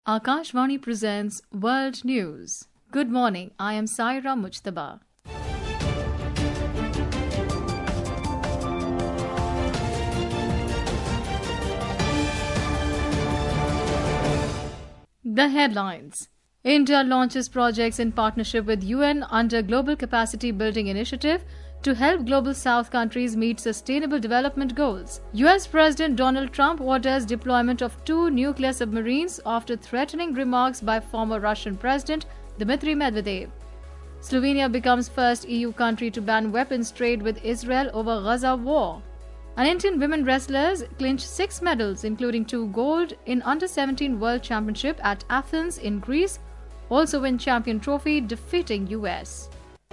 Akashvani presents World News. Good morning, I am Saira Mujtaba. The headlines. India launches projects in partnership with UN under Global Capacity Building Initiative to help Global South countries meet sustainable development goals. US President Donald Trump orders deployment of 2 nuclear submarines after threatening remarks by former Russian President Dmitry Medvedev. Slovenia becomes first EU country to ban weapons trade with Israel over Gaza war. And Indian women wrestlers clinch 6 medals, including 2 gold in Under-17 World Championship at Athens in Greece, also win champion trophy defeating US.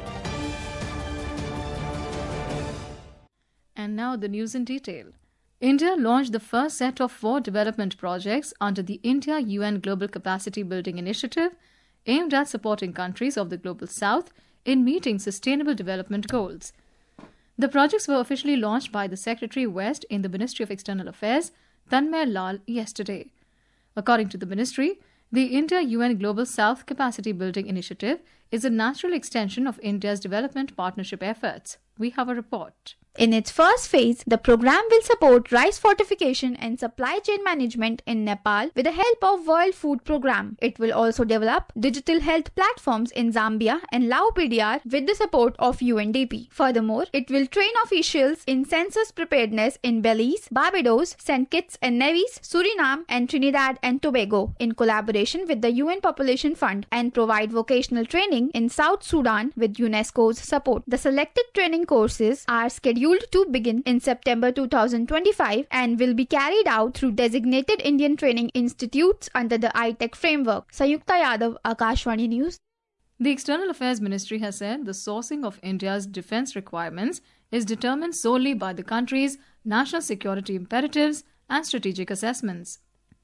And now the news in detail. India launched the first set of 4 development projects under the India-UN Global Capacity Building Initiative aimed at supporting countries of the Global South in meeting sustainable development goals. The projects were officially launched by the Secretary West in the Ministry of External Affairs, Tanmay Lal, yesterday. According to the ministry, the India-UN Global South Capacity Building Initiative is a natural extension of India's development partnership efforts. We have a report. In its first phase, the program will support rice fortification and supply chain management in Nepal with the help of World Food Programme. It will also develop digital health platforms in Zambia and Lao-PDR with the support of UNDP. Furthermore, it will train officials in census preparedness in Belize, Barbados, St. Kitts and Nevis, Suriname and Trinidad and Tobago in collaboration with the UN Population Fund and provide vocational training in South Sudan with UNESCO's support. The selected training courses are scheduled to begin in September 2025 and will be carried out through designated Indian training institutes under the ITEC framework. Sayukta Yadav, Akashvani News. The External Affairs Ministry has said the sourcing of India's defence requirements is determined solely by the country's national security imperatives and strategic assessments.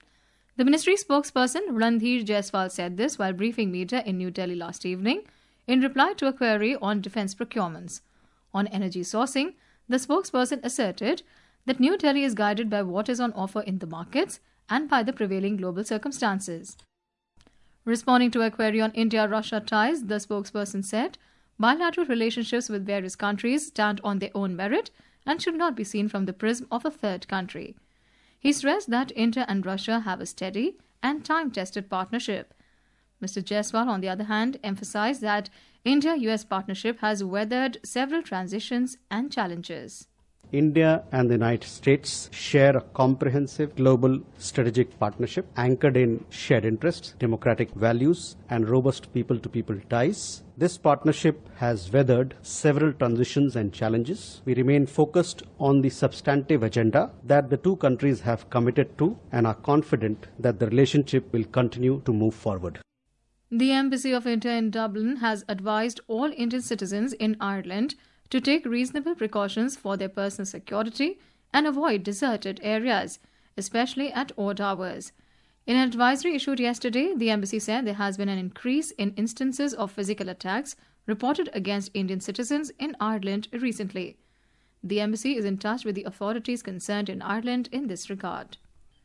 The ministry spokesperson Randhir Jaiswal said this while briefing media in New Delhi last evening in reply to a query on defence procurements. On energy sourcing, the spokesperson asserted that New Delhi is guided by what is on offer in the markets and by the prevailing global circumstances. Responding to a query on India-Russia ties, the spokesperson said bilateral relationships with various countries stand on their own merit and should not be seen from the prism of a third country. He stressed that India and Russia have a steady and time-tested partnership. Mr. Jaiswal, on the other hand, emphasized that India-US partnership has weathered several transitions and challenges. India and the United States share a comprehensive global strategic partnership anchored in shared interests, democratic values, and robust people-to-people ties. This partnership has weathered several transitions and challenges. We remain focused on the substantive agenda that the two countries have committed to and are confident that the relationship will continue to move forward. The Embassy of India in Dublin has advised all Indian citizens in Ireland to take reasonable precautions for their personal security and avoid deserted areas, especially at odd hours. In an advisory issued yesterday, the embassy said there has been an increase in instances of physical attacks reported against Indian citizens in Ireland recently. The embassy is in touch with the authorities concerned in Ireland in this regard.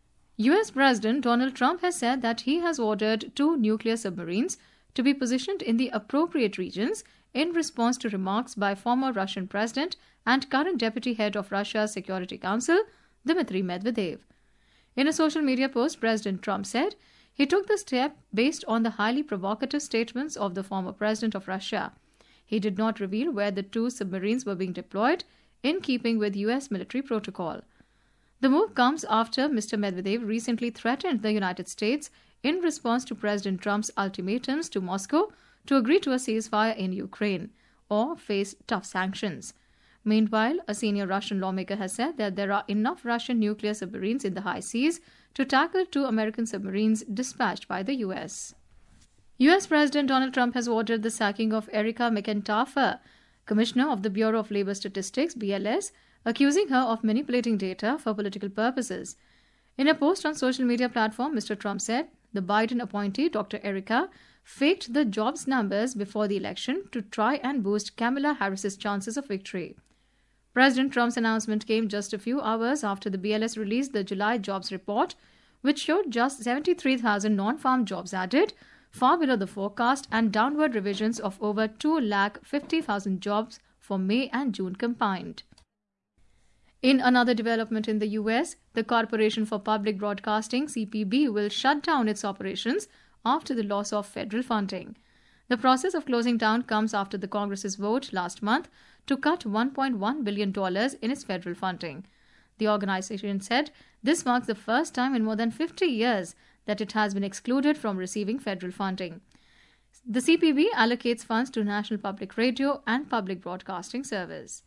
US President Donald Trump has said that he has ordered 2 nuclear submarines to be positioned in the appropriate regions in response to remarks by former Russian President and current Deputy Head of Russia's Security Council, Dmitry Medvedev. In a social media post, President Trump said he took the step based on the highly provocative statements of the former President of Russia. He did not reveal where the 2 submarines were being deployed, in keeping with US military protocol. The move comes after Mr. Medvedev recently threatened the United States in response to President Trump's ultimatums to Moscow to agree to a ceasefire in Ukraine or face tough sanctions. Meanwhile, a senior Russian lawmaker has said that there are enough Russian nuclear submarines in the high seas to tackle 2 American submarines dispatched by the US. US President Donald Trump has ordered the sacking of Erica McEntaffer, Commissioner of the Bureau of Labor Statistics, BLS, accusing her of manipulating data for political purposes. In a post on social media platform, Mr. Trump said the Biden appointee, Dr. Erica, faked the jobs numbers before the election to try and boost Kamala Harris's chances of victory. President Trump's announcement came just a few hours after the BLS released the July jobs report, which showed just 73,000 non-farm jobs added, far below the forecast, and downward revisions of over 250,000 jobs for May and June combined. In another development in the US, the Corporation for Public Broadcasting (CPB) will shut down its operations after the loss of federal funding. The process of closing down comes after the Congress's vote last month to cut $1.1 billion in its federal funding. The organization said this marks the first time in more than 50 years that it has been excluded from receiving federal funding. The CPB allocates funds to National Public Radio and Public Broadcasting Service.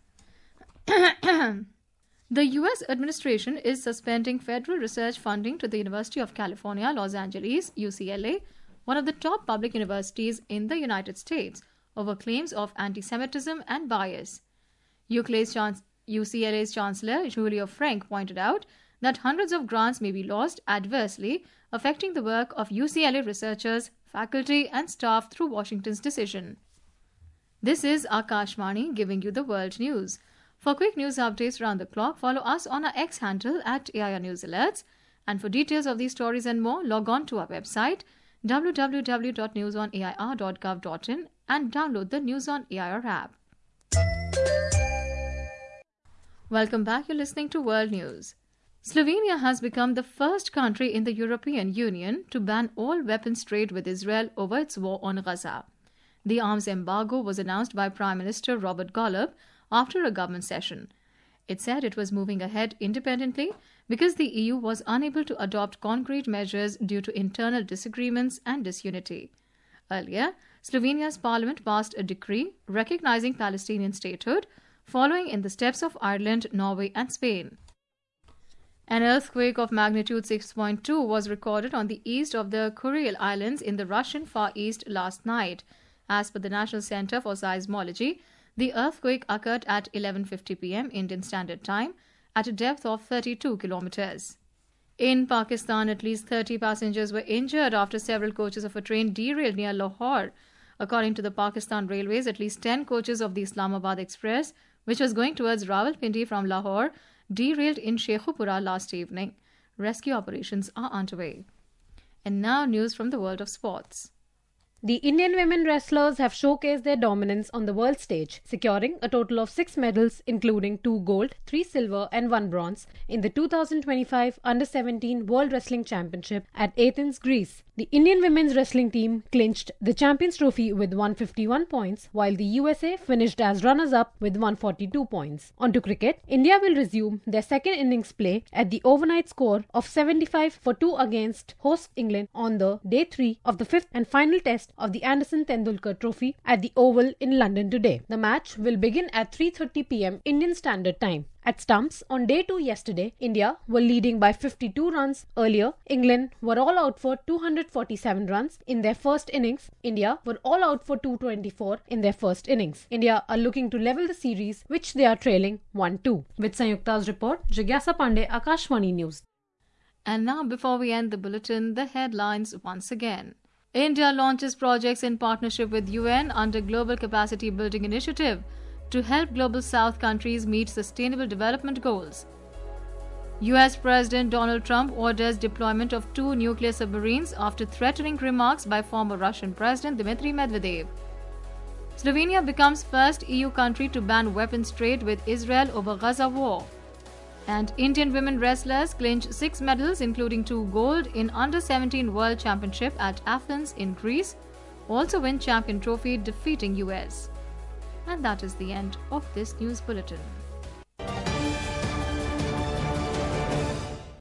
The U.S. administration is suspending federal research funding to the University of California, Los Angeles, UCLA, one of the top public universities in the United States, over claims of anti-Semitism and bias. UCLA's Chancellor Julio Frank pointed out that hundreds of grants may be lost, adversely affecting the work of UCLA researchers, faculty, and staff through Washington's decision. This is Akashvani giving you the world news. For quick news updates round the clock, follow us on our X handle at AIR News Alerts. And for details of these stories and more, log on to our website www.newsonair.gov.in and download the News on AIR app. Welcome back. You're listening to World News. Slovenia has become the first country in the European Union to ban all weapons trade with Israel over its war on Gaza. The arms embargo was announced by Prime Minister Robert Golob after a government session. It said it was moving ahead independently because the EU was unable to adopt concrete measures due to internal disagreements and disunity. Earlier, Slovenia's parliament passed a decree recognizing Palestinian statehood, following in the steps of Ireland, Norway, and Spain. An earthquake of magnitude 6.2 was recorded on the east of the Kuril Islands in the Russian Far East last night. As per the National Center for Seismology, the earthquake occurred at 11:50 p.m. Indian Standard Time at a depth of 32 kilometers. In Pakistan, at least 30 passengers were injured after several coaches of a train derailed near Lahore. According to the Pakistan Railways, at least 10 coaches of the Islamabad Express, which was going towards Rawalpindi from Lahore, derailed in Sheikhupura last evening. Rescue operations are underway. And now news from the world of sports. The Indian women wrestlers have showcased their dominance on the world stage, securing a total of 6 medals including 2 gold, 3 silver and 1 bronze in the 2025 Under-17 World Wrestling Championship at Athens, Greece. The Indian women's wrestling team clinched the Champions Trophy with 151 points, while the USA finished as runners-up with 142 points. On to cricket, India will resume their second innings play at the overnight score of 75 for 2 against host England on the day 3 of the 5th and final test of the Anderson Tendulkar Trophy at the Oval in London today. The match will begin at 3:30 p.m. Indian Standard Time. At stumps, on day 2 yesterday, India were leading by 52 runs. Earlier, England were all out for 247 runs in their first innings. India were all out for 224 in their first innings. India are looking to level the series, which they are trailing 1-2. With Sanyukta's report, Jigyasa Pandey, Akashvani News. And now, before we end the bulletin, the headlines once again. India launches projects in partnership with UN under Global Capacity Building Initiative to help Global South countries meet sustainable development goals. US President Donald Trump orders deployment of 2 nuclear submarines after threatening remarks by former Russian President Dmitry Medvedev. Slovenia becomes first EU country to ban weapons trade with Israel over Gaza war. And Indian women wrestlers clinch 6 medals including 2 gold in Under-17 World Championship at Athens in Greece, also win champion trophy defeating US. And that is the end of this news bulletin.